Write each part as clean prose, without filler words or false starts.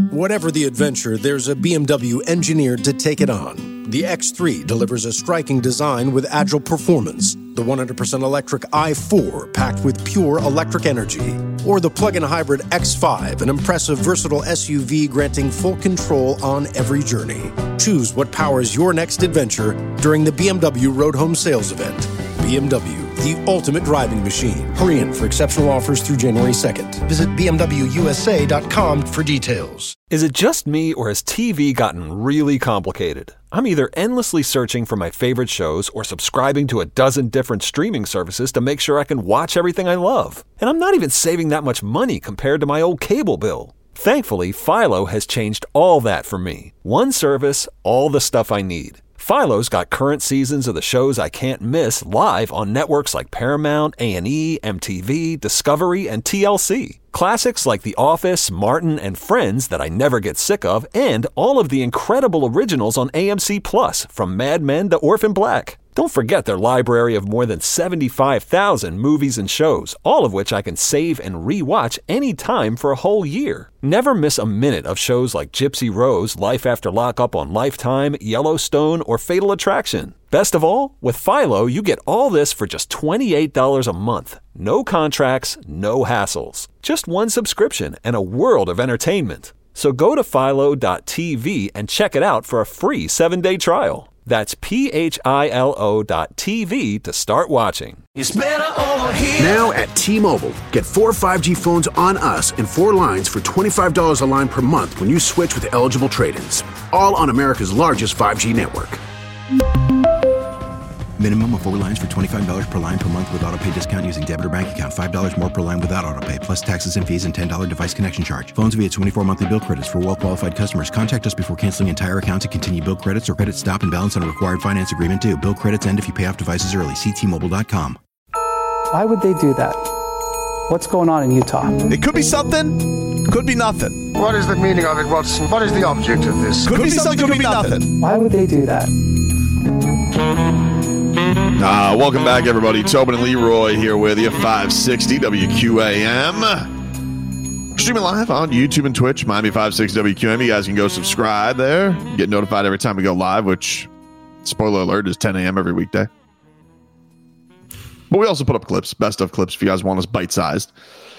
Whatever the adventure, there's a BMW engineered to take it on. The X3 delivers a striking design with agile performance. The 100% electric i4 packed with pure electric energy. Or the plug-in hybrid X5, an impressive, versatile SUV granting full control on every journey. Choose what powers your next adventure during the BMW Road Home Sales Event. BMW, the ultimate driving machine. Hurry in for exceptional offers through January 2nd. Visit BMWUSA.com for details. Is it just me, or has TV gotten really complicated? I'm either endlessly searching for my favorite shows or subscribing to a dozen different streaming services to make sure I can watch everything I love. And I'm not even saving that much money compared to my old cable bill. Thankfully, Philo has changed all that for me. One service, all the stuff I need. Philo's got current seasons of the shows I can't miss live on networks like Paramount, A&E, MTV, Discovery, and TLC. Classics like The Office, Martin, and Friends that I never get sick of, and all of the incredible originals on AMC Plus, from Mad Men to Orphan Black. Don't forget their library of more than 75,000 movies and shows, all of which I can save and re-watch anytime for a whole year. Never miss a minute of shows like Gypsy Rose, Life After Lockup on Lifetime, Yellowstone, or Fatal Attraction. Best of all, with Philo, you get all this for just $28 a month. No contracts, no hassles. Just one subscription and a world of entertainment. So go to philo.tv and check it out for a free 7-day trial. That's philo.tv to start watching. It's better over here. Now at T-Mobile, get 4 5G phones on us and 4 lines for $25 a line per month when you switch with eligible trade-ins. All on America's largest 5G network. Minimum of 4 lines for $25 per line per month with autopay discount using debit or bank account. $5 more per line without autopay, plus taxes and fees and $10 device connection charge. Phones via 24 monthly bill credits for well-qualified customers. Contact us before canceling entire account to continue bill credits or credit stop and balance on a required finance agreement due. Bill credits end if you pay off devices early. See T-Mobile.com. Why would they do that? What's going on in Utah? It could be something, could be nothing. What is the meaning of it, Watson? What is the object of this? Could be something, could be nothing. Why would they do that? Welcome back, everybody. Tobin and Leroy here with you, 560 WQAM. Streaming live on YouTube and Twitch, Miami 560 WQAM. You guys can go subscribe there. Get notified every time we go live, which, spoiler alert, is 10 a.m. every weekday. But we also put up clips, best of clips, if you guys want us bite-sized.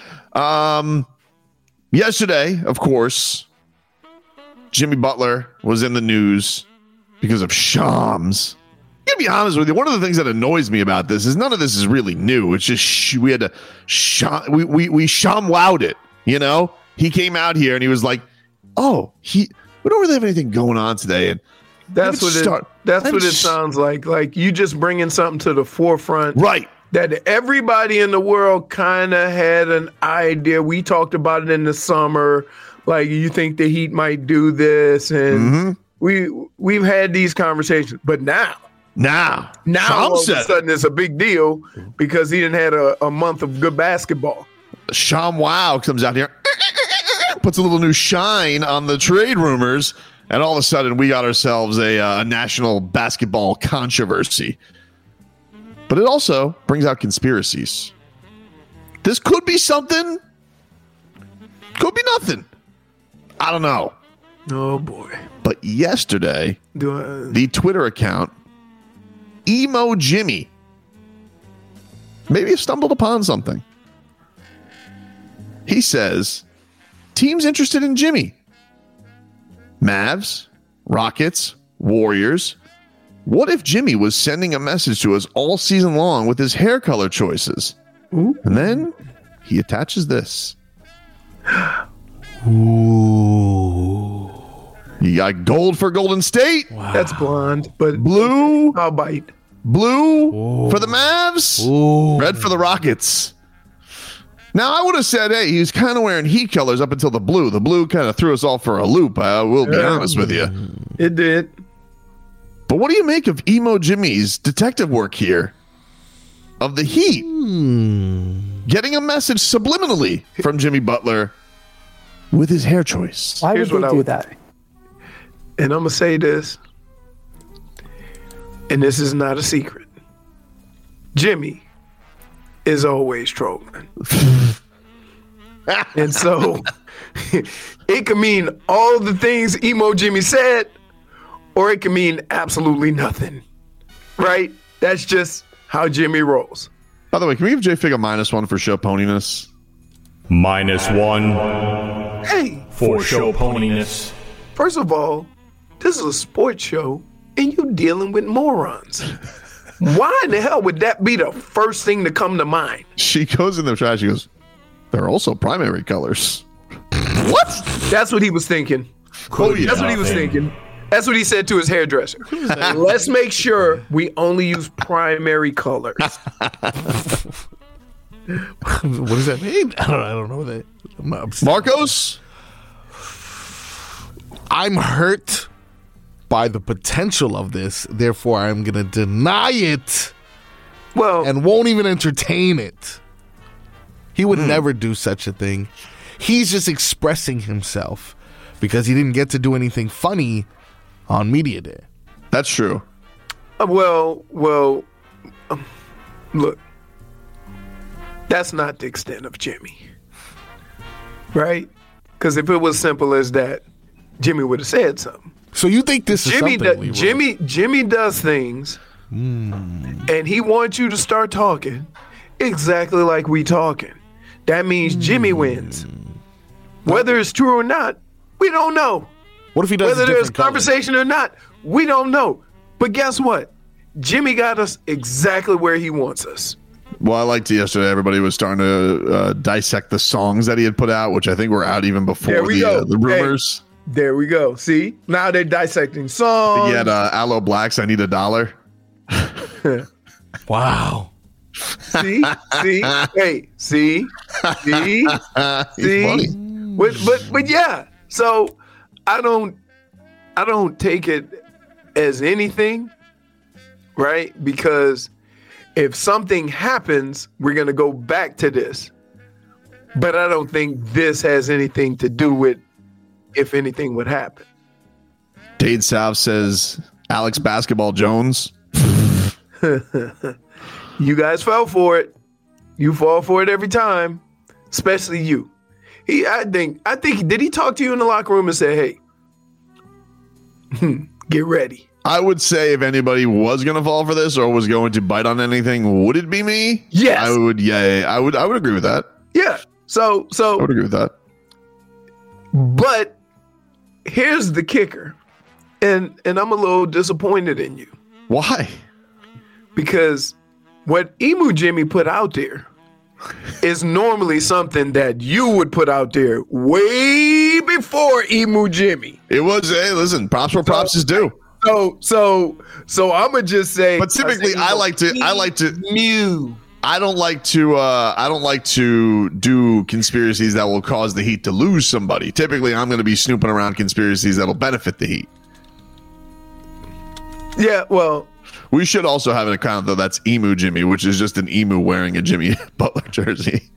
Yesterday, of course, Jimmy Butler was in the news because of Shams. To be honest with you, one of the things that annoys me about this is none of this is really new. It's just we had to we Sham-wowed it. You know, he came out here and he was like, "Oh, we don't really have anything going on today." And that's what it sounds like. Like you just bringing something to the forefront, right? That everybody in the world kind of had an idea. We talked about it in the summer. Like, you think the Heat might do this, and we've had these conversations, but now all of a sudden it's a big deal because he didn't had a month of good basketball. Sham Wow comes out here, puts a little new shine on the trade rumors, and all of a sudden we got ourselves a national basketball controversy. But it also brings out conspiracies. This could be something, could be nothing. I don't know. Oh boy. But yesterday, the Twitter account Emo Jimmy maybe stumbled upon something. He says, teams interested in Jimmy. Mavs, Rockets, Warriors. What if Jimmy was sending a message to us all season long with his hair color choices? Ooh. And then he attaches this. Ooh. You got gold for Golden State. Wow. That's blonde, but blue. I'll bite. Blue for the Mavs. Ooh. Red for the Rockets. Now, I would have said, hey, he's kind of wearing Heat colors up until the blue. The blue kind of threw us all for a loop. I will be honest with you. It did. But what do you make of Emo Jimmy's detective work here? Of the Heat. Getting a message subliminally from Jimmy Butler with his hair choice. Why would they do that? And I'm going to say this, and this is not a secret. Jimmy is always trolling. And so It could mean all the things Emo Jimmy said, or it could mean absolutely nothing. Right? That's just how Jimmy rolls. By the way, can we give Jay Fig a -1 for show poniness? -1. Hey, for show poniness. First of all, this is a sports show, and you dealing with morons. Why in the hell would that be the first thing to come to mind? She goes in the trash. She goes, "They're also primary colors." What? That's what he was thinking. Oh, yeah. That's what he was thinking. That's what he said to his hairdresser. Let's make sure we only use primary colors. What does that mean? I don't know that. Marcos? I'm hurt by the potential of this. Therefore, I'm going to deny it. Well, and won't even entertain it. He would never do such a thing. He's just expressing himself because he didn't get to do anything funny on Media Day. That's true. Look, that's not the extent of Jimmy, right? Because if it was simple as that, Jimmy would have said something. So you think this is something? Jimmy does things, and he wants you to start talking exactly like we talking. That means Jimmy wins. Whether it's true or not, we don't know. What if he does whether there's conversation or not? We don't know. But guess what? Jimmy got us exactly where he wants us. Well, I liked yesterday. Everybody was starting to dissect the songs that he had put out, which I think were out even before the rumors. Hey, there we go. See, now they're dissecting songs. He had Aloe Blacks. I Need $1. Wow. See, hey, see. Funny. But yeah. So I don't take it as anything, right? Because if something happens, we're gonna go back to this. But I don't think this has anything to do with if anything would happen. Dade South says Alex Basketball Jones. You guys fell for it. You fall for it every time, especially you. I think. Did he talk to you in the locker room and say, "Hey, get ready"? I would say if anybody was going to fall for this or was going to bite on anything, would it be me? Yes, I would. Yeah, I would agree with that. Yeah. So I would agree with that. But here's the kicker, and I'm a little disappointed in you. Why? Because what Emu Jimmy put out there is normally something that you would put out there way before Emu Jimmy. It was, hey, listen, props where props is due. So I'm gonna just say. But typically, I don't like to do conspiracies that will cause the Heat to lose somebody. Typically, I'm going to be snooping around conspiracies that'll benefit the Heat. Yeah, well, we should also have an account though that's Emu Jimmy, which is just an emu wearing a Jimmy Butler jersey.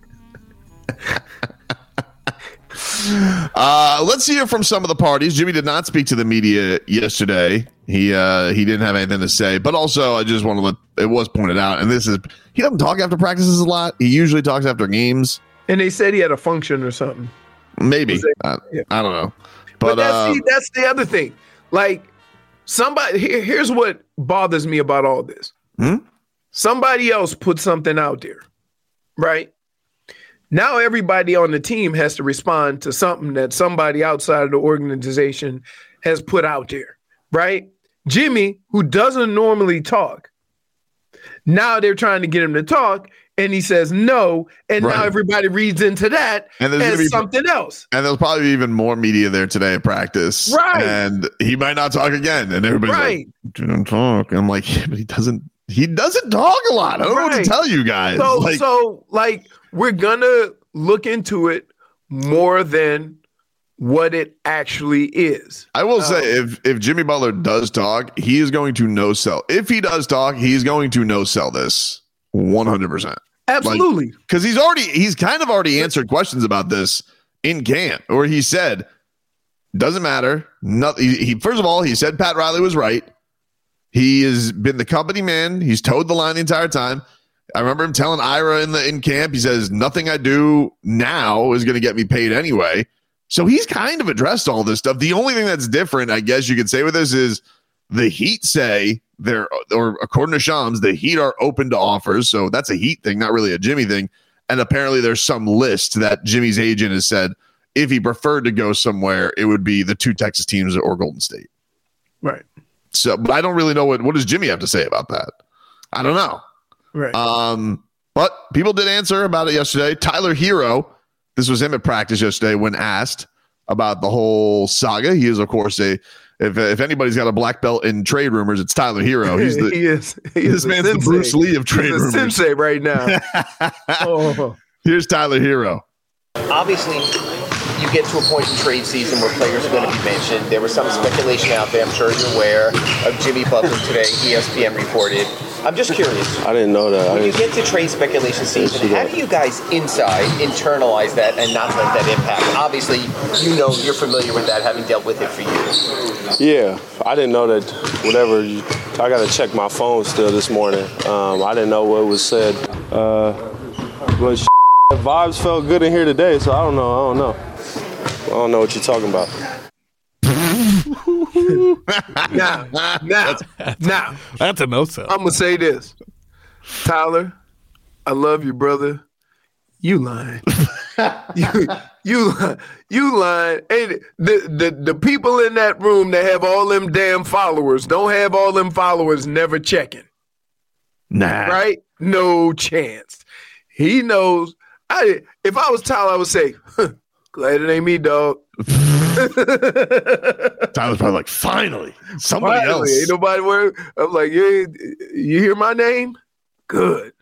Let's hear from some of the parties. Jimmy did not speak to the media yesterday. He didn't have anything to say, but also I just want to it was pointed out, and this is, he doesn't talk after practices a lot. He usually talks after games. And they said he had a function or something. Maybe. I don't know. But that's the other thing. Like, here's what bothers me about all this. Somebody else put something out there, right? Now everybody on the team has to respond to something that somebody outside of the organization has put out there, right? Jimmy, who doesn't normally talk, now they're trying to get him to talk, and he says no, and now everybody reads into that as something else. And there's probably even more media there today at practice. Right. And he might not talk again, and everybody's like, don't talk. And I'm like, yeah, but he doesn't talk a lot. I don't know what to tell you guys. So we're gonna look into it more than what it actually is. I will say, if Jimmy Butler does talk, he is going to no sell. If he does talk, he's going to no sell this 100%. Absolutely, because he's kind of already answered questions about this in camp, or he said doesn't matter. Nothing. First of all, he said Pat Riley was right. He has been the company man. He's towed the line the entire time. I remember him telling Ira in camp, he says, nothing I do now is going to get me paid anyway. So he's kind of addressed all this stuff. The only thing that's different, I guess you could say with this, is the Heat say or according to Shams, the Heat are open to offers. So that's a Heat thing, not really a Jimmy thing. And apparently there's some list that Jimmy's agent has said if he preferred to go somewhere, it would be the 2 Texas teams or Golden State. Right. So, but I don't really know what does Jimmy have to say about that? I don't know. Right. But people did answer about it yesterday. Tyler Hero, this was him at practice yesterday when asked about the whole saga. He is, of course, if anybody's got a black belt in trade rumors, it's Tyler Hero. He's the this man's the Bruce Lee of trade rumors. Sensei right now. Oh. Here's Tyler Hero. Obviously, you get to a point in trade season where players are going to be mentioned. There was some speculation out there, I'm sure you're aware, of Jimmy Butler today, ESPN reported. I'm just curious. I didn't know that. When you get to trade speculation season, how do you guys internalize that and not let that impact? Obviously, you know, you're familiar with that, having dealt with it for years. Yeah, I didn't know that I got to check my phone still this morning. I didn't know what was said. But vibes felt good in here today, so I don't know. I don't know what you're talking about. Now, that's a no-sell. I'm gonna say this, Tyler. I love you, brother. You lying. you lying. And the people in that room that have all them damn followers don't have all them followers never checking. Nah. Right? No chance. He knows. If I was Tyler, I would say, glad it ain't me, dog. Tyler's probably like, finally, somebody else. Ain't nobody worried. I'm like, yeah, you hear my name? Good.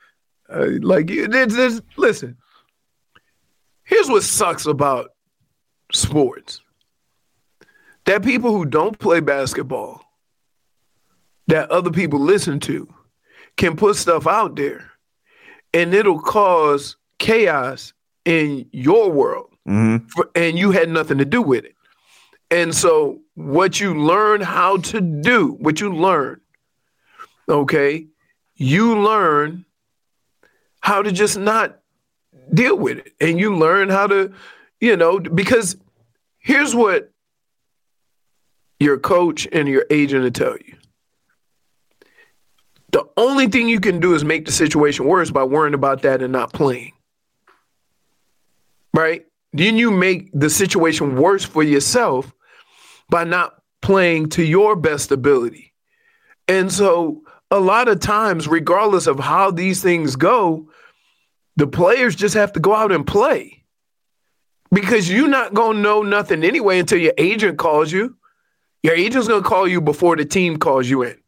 Listen. Here's what sucks about sports. That people who don't play basketball, that other people listen to, can put stuff out there, and it'll cause chaos in your world. Mm-hmm. And you had nothing to do with it. And so what you learn how to do, okay, you learn how to just not deal with it. And you learn how to, because here's what your coach and your agent will tell you. The only thing you can do is make the situation worse by worrying about that and not playing. Right? Then you make the situation worse for yourself by not playing to your best ability. And so a lot of times, regardless of how these things go, the players just have to go out and play. Because you're not going to know nothing anyway until your agent calls you. Your agent's going to call you before the team calls you in.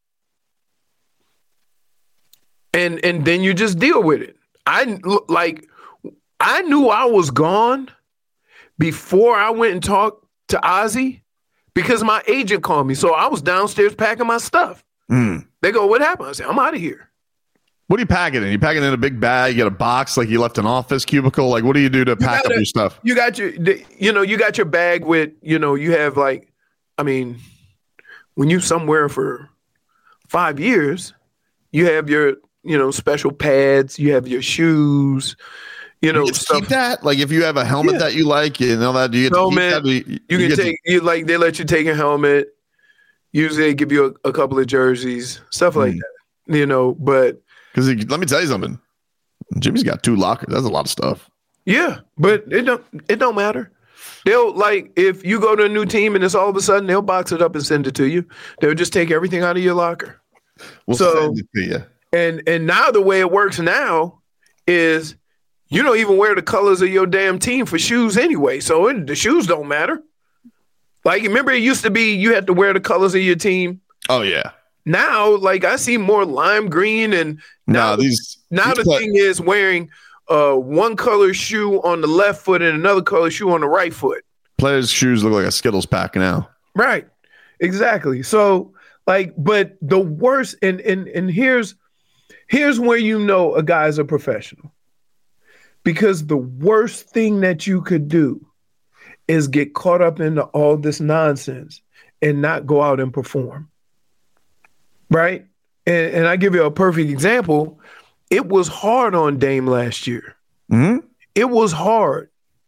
And then you just deal with it. I knew I was gone before I went and talked to Ozzy because my agent called me. So I was downstairs packing my stuff. They go, what happened? I said, I'm out of here. What do you pack it in? You pack it in a big bag? You got a box like you left an office cubicle? Like, what do you do to pack up your stuff? You got you got your bag with, you have when you somewhere for 5 years, you have your, special pads, you have your shoes, stuff. Keep that? Like if you have a helmet that you like and all that, do you get helmet, to keep that? You can take, they let you take a helmet. Usually they give you a couple of jerseys, stuff like that, but. Because let me tell you something. Jimmy's got 2 lockers. That's a lot of stuff. Yeah, but it don't matter. They'll if you go to a new team and it's all of a sudden they'll box it up and send it to you. They'll just take everything out of your locker. We'll send it to you. And now the way it works now is you don't even wear the colors of your damn team for shoes anyway. So the shoes don't matter. Remember it used to be you had to wear the colors of your team. Oh yeah. Now, I see more lime green, and now the thing is wearing one color shoe on the left foot and another color shoe on the right foot. Players' shoes look like a Skittles pack now. Right. Exactly. So, but the worst, and here's where a guy's a professional. Because the worst thing that you could do is get caught up into all this nonsense and not go out and perform. Right? And I give you a perfect example. It was hard on Dame last year. Mm-hmm. It was hard.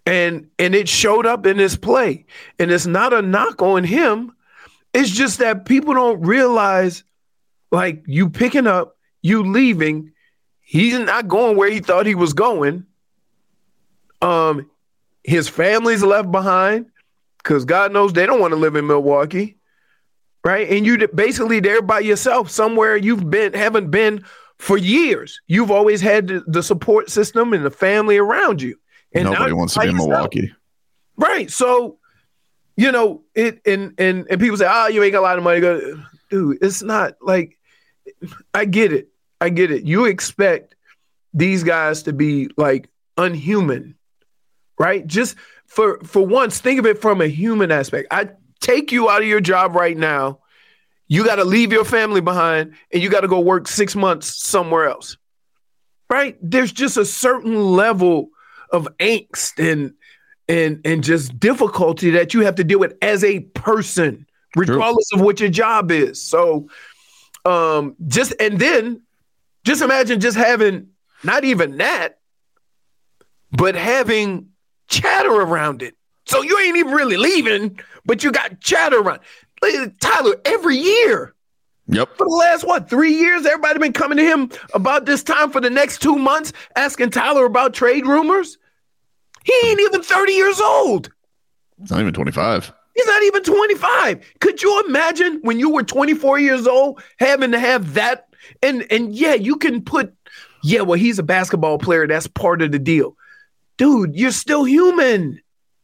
And it showed up in his play. And it's not a knock on him. It's just that people don't realize, like, you picking up, you leaving, he's not going where he thought he was going. His family's left behind because God knows they don't want to live in Milwaukee, right? And you basically there by yourself somewhere haven't been for years. You've always had the support system and the family around you. And nobody wants to be in Milwaukee. Right. So, and people say, you make a lot of money. Dude, it's not like, I get it. You expect these guys to be like unhuman, right? Just for once, think of it from a human aspect. I take you out of your job right now. You got to leave your family behind and you got to go work 6 months somewhere else, right? There's just a certain level of angst and just difficulty that you have to deal with as a person, regardless of what your job is. So just imagine just having not even that, but having chatter around it. So you ain't even really leaving, but you got chatter around. Tyler, every year. Yep. For the last, 3 years, everybody been coming to him about this time for the next 2 months, asking Tyler about trade rumors. He ain't even 30 years old. He's not even 25. He's not even 25. Could you imagine when you were 24 years old having to have that? And yeah, you can put, he's a basketball player. That's part of the deal. Dude, you're still human.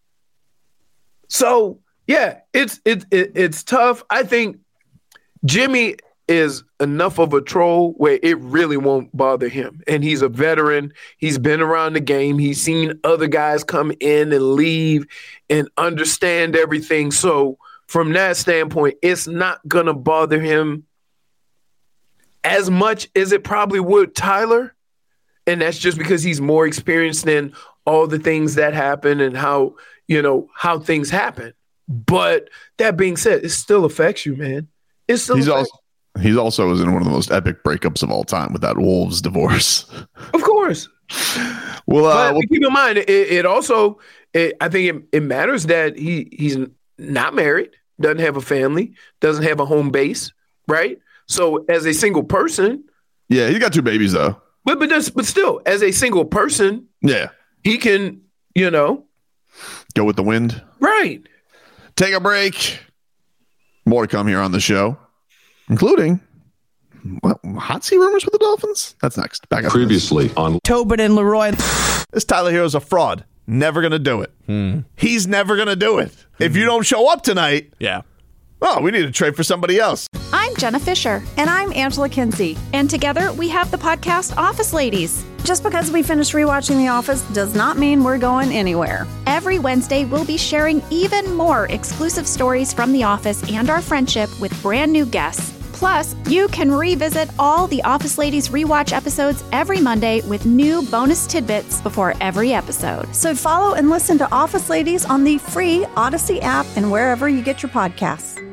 So, yeah, it's tough. I think Jimmy is enough of a troll where it really won't bother him. And he's a veteran. He's been around the game. He's seen other guys come in and leave and understand everything. So from that standpoint, it's not going to bother him as much as it probably would Tyler. And that's just because he's more experienced in all the things that happen and how things happen. But that being said, it still affects you, man. It still He also was in one of the most epic breakups of all time with that Wolves divorce. Of course. Well, keep in mind, it also, I think it matters that he's not married, doesn't have a family, doesn't have a home base, right? So as a single person. Yeah, he got 2 babies, though. But still, as a single person. Yeah. He can, go with the wind. Right. Take a break. More to come here on the show. Including hot seat rumors with the Dolphins. That's next. Back up. Previously on Tobin and Leroy. This Tyler Hero's a fraud. Never going to do it. He's never going to do it. If you don't show up tonight, we need to trade for somebody else. I'm Jenna Fisher. And I'm Angela Kinsey. And together we have the podcast Office Ladies. Just because we finished rewatching The Office does not mean we're going anywhere. Every Wednesday, we'll be sharing even more exclusive stories from The Office and our friendship with brand new guests. Plus, you can revisit all the Office Ladies rewatch episodes every Monday with new bonus tidbits before every episode. So follow and listen to Office Ladies on the free Odyssey app and wherever you get your podcasts.